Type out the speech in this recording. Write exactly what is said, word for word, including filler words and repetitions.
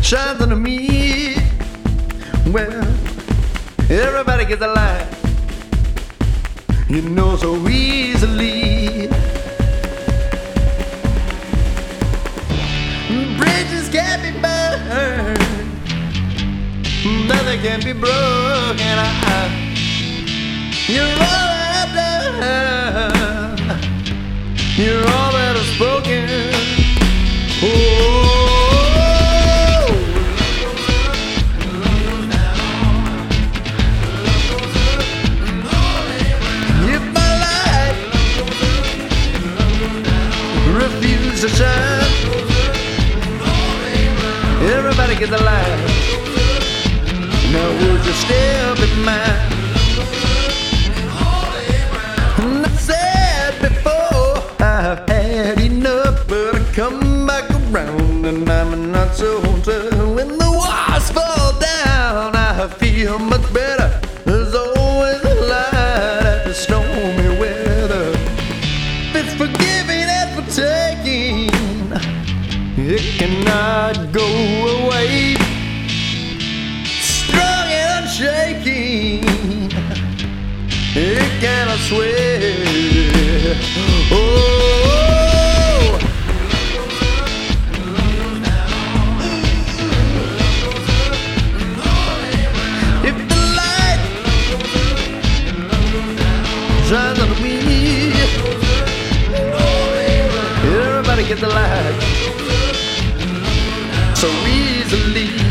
shines on me. Well, everybody gets a light, you know, so easily. Bridges can't be burned, nothing can be broken. I, you're all I've done, you're all that I've spoken. Oh, if my light refuse to shine, everybody gets a light. Now would you still be mine? And I said before, I've had enough, but I come back around and I'm not so tough. When the walls fall down, I feel much better. There's always a light at the stormy weather. It's for giving and for taking, it cannot go away. Strong and unshaking, it cannot sway. Oh, if the light shines on me, everybody gets the light so easily.